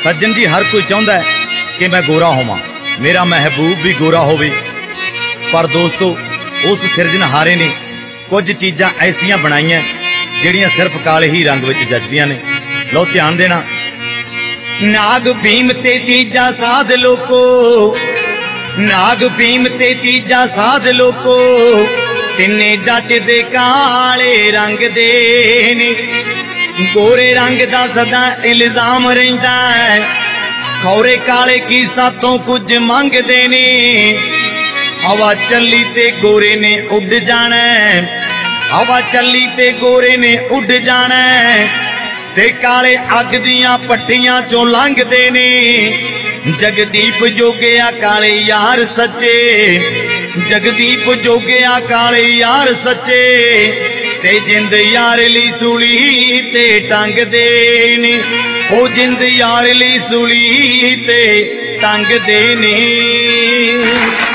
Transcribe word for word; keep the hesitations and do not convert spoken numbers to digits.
सज्जन जी हर कोई चाहता है कि मैं गोरा होवां, मेरा महबूब भी गोरा होवे। पर दोस्तों उस सिरजनहारे ने कुछ चीज़ां ऐसियां बनाईयां जिहड़ियां सिर्फ काले ही रंग विच जचदियां ने। लो ध्यान देना। नाग भीम ते तीजा साध लोको, नाग भीम ते तीजा साध लोको, तिन्ने जचदे काले रंग दे ने। गोरे रंग दा सदा इल्जाम रहिंदा है, खौरे काले की सातों कुछ मंगदे ने। हवा चली ते गोरे ने उड़ जाना, हवा चली ते गोरे ने उड़ जाना, ते काले अग दियां पट्टियां चों लंघदे ने। जगदीप जोगिया काले यार सच्चे, जगदीप जोगिया काले यार सच्चे, ते जिंद यार ली सूली ते टंग दे ने। ओ जिंद यार ली सूली ते टंग दे ने।